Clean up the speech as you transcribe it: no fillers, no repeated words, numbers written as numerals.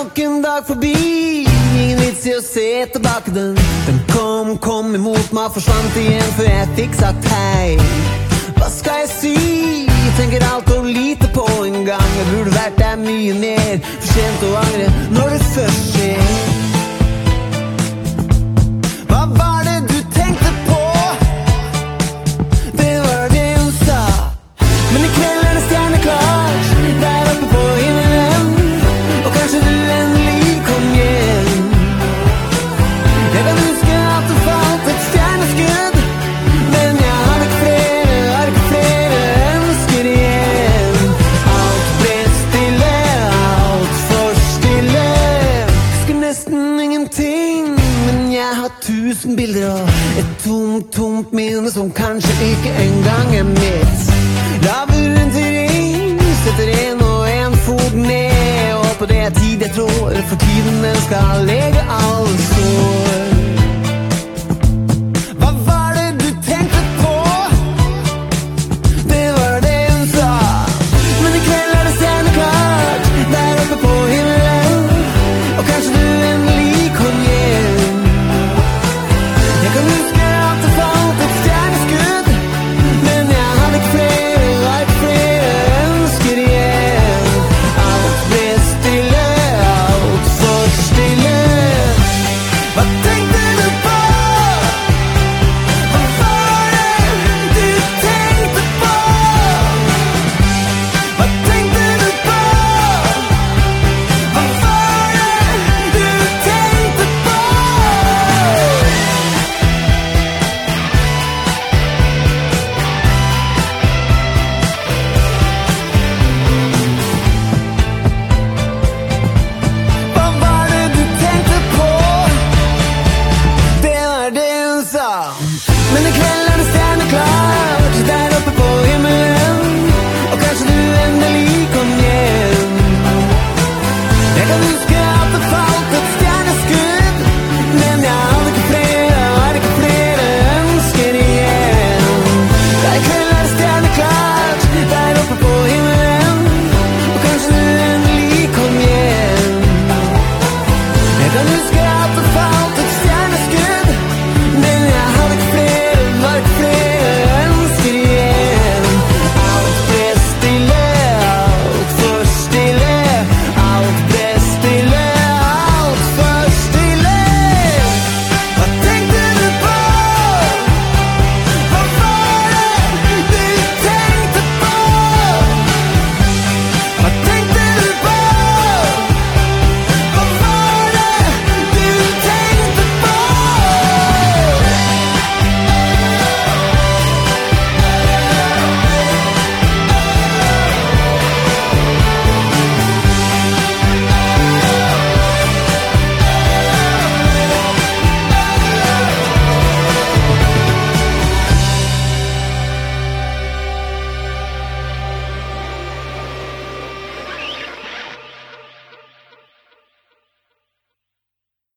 nok en dag forbi. Ingen vits i å se tilbake den. Den kom imot meg, forsvant igjen før jeg fikk sagt hei. Hva skal jeg si? Tenker alt og lite på en gang. Jeg burde vært der mye mer. For sent å angre når det først skjer. Hva var det du tenkte på? Det var det hun sa. Men i kveld er det stjerneklart der oppe på himmelen. Og kanskje du endelig kom hjem. Jeg kan huske at det falt et stjerneskudd, men jeg har ikke flere ønsker igjen. Alt ble stille, alt for stille. Husker nesten ingenting, men jeg har 1000 bilder og et tomt minne som kanskje ikke engang er mitt. Laver en terreng, setter en og en fot ned, og håper det er tid jeg tror, for tiden den skal lege alle sår.